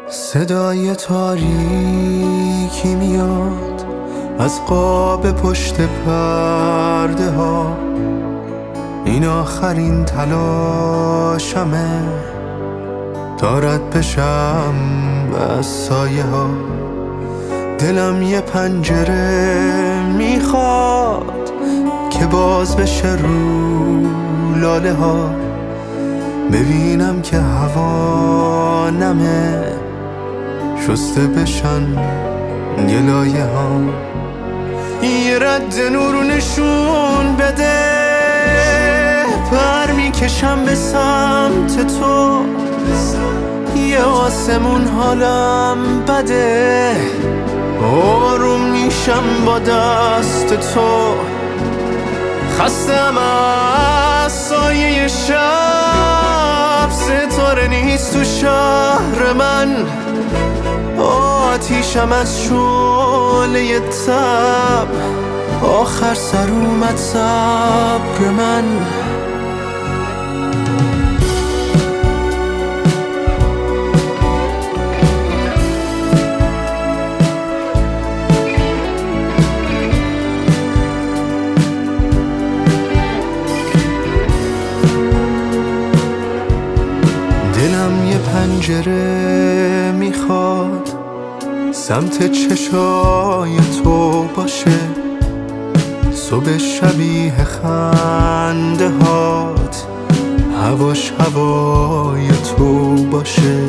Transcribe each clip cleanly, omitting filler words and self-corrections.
صدای تاریکی میاد از قاب پشت پرده ها. این آخرین تلاشمه تا رد بشم از سایه ها. دلم یه پنجره میخواد که باز بشه رو لاله ها. ببینم که هوا نمه شسته بشن یه لایه ها. یه رد نور نشون بده، پر میکشم به سمت تو. یه آسمون حالم بده، آروم میشم با دست تو. خستم از سایه شب، ستاره نیست تو شهر من. آتیشم از شعله تب، آخر سر اومد صبر من. دلم یه پنجره میخواد سمت چشای تو باشه. صبح شبیه خنده هات، هواش هوای تو باشه.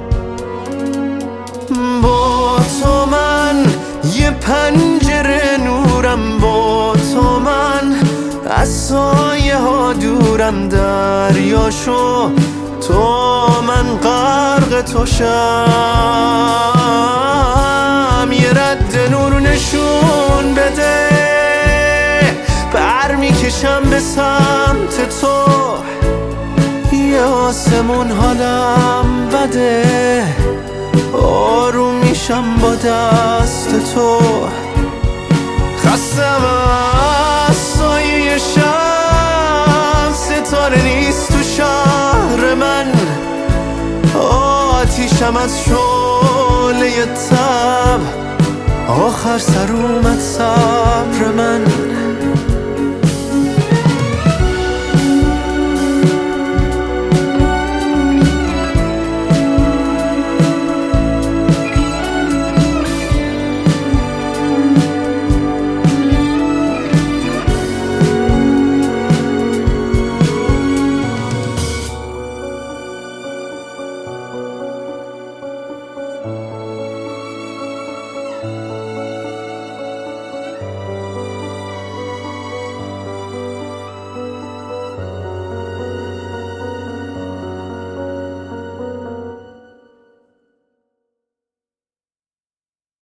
با تو من یه پنجره نورم، با تو من از سایه ها دورم. دریاشو تو من غرق تو شم. یه رد نور نشون بده، پر میکشم به سمت تو. یه آسمون حالم بده، آروم میشم با دست تو. خستم از سایه شب، ستاره نیست تو شهر من. آتیشم از شعله تب، آخر سر اومد صبر من.